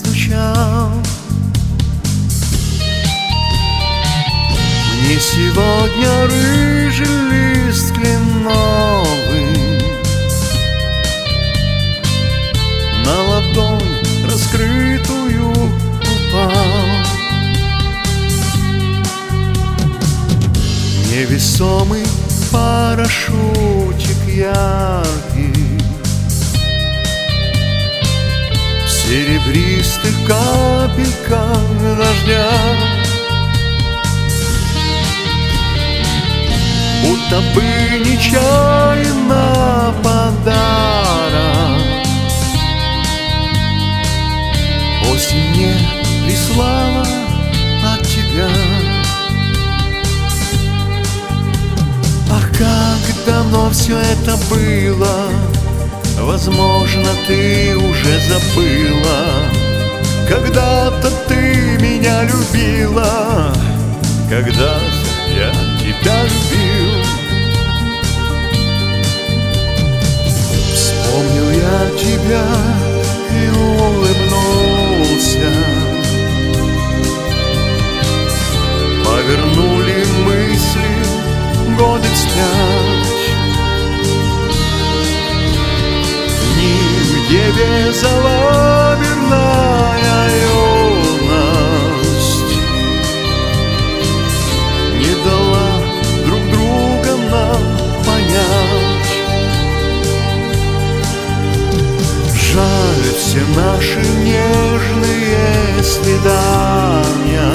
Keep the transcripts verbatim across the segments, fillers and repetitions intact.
стучал. Мне сегодня рыжий лист кленовый на ладонь раскрытую упал. Невесомый парашютик яркий в серебристых капельках дождя, будто бы нечаянно подарок осень мне прислала от тебя. Ах, как давно все это было, возможно, ты уже забыла. Когда-то ты меня любила, когда-то я тебя любил. Вспомнил я тебя и улыбнулся. Повернули мысли годы вспять. Дни, где весела верная юность не дала друг друга нам понять. Жаль, все наши нежные свидания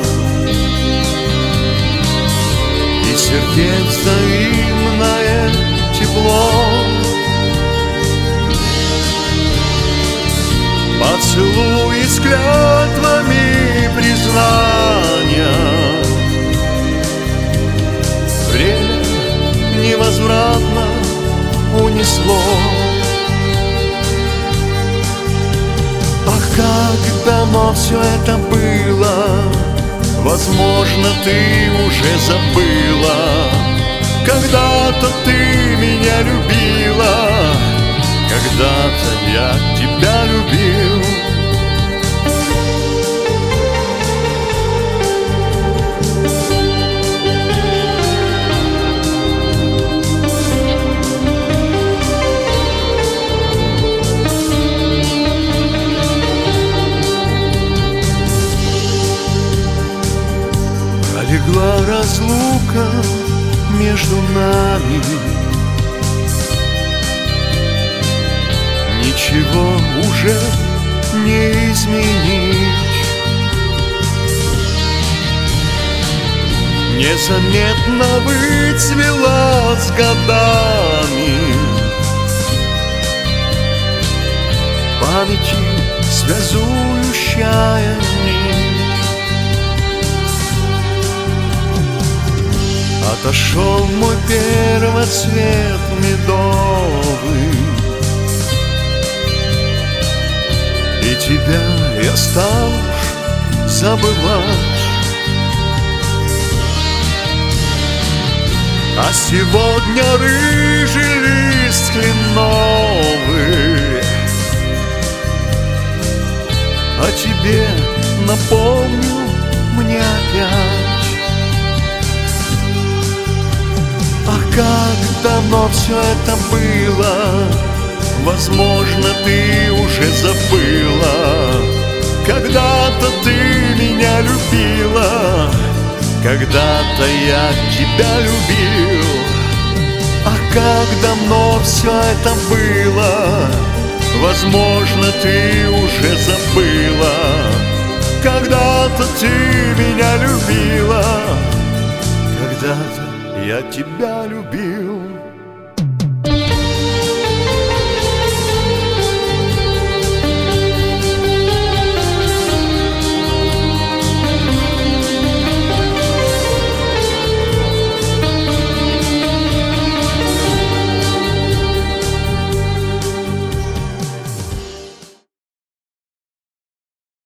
и сердец взаимное тепло. Поцелуи с клятвами признания время невозвратно унесло. Ах, как давно все это было, возможно, ты уже забыла. Когда-то ты меня любила, когда-то я тебя любил. Пролегла разлука между нами, ничего уже не изменить. Незаметно выцвела с годами памяти связующая нить. Отошел мой первоцвет медовый, и тебя я стал уж забывать. А сегодня рыжий лист кленовый о тебе напомню мне опять. Ах, как давно все это было, возможно, ты уже забыла. Когда-то ты меня любила, когда-то я тебя любил. Ах, как давно все это было, возможно, ты уже забыла. Когда-то ты меня любила, когда-то я тебя любил.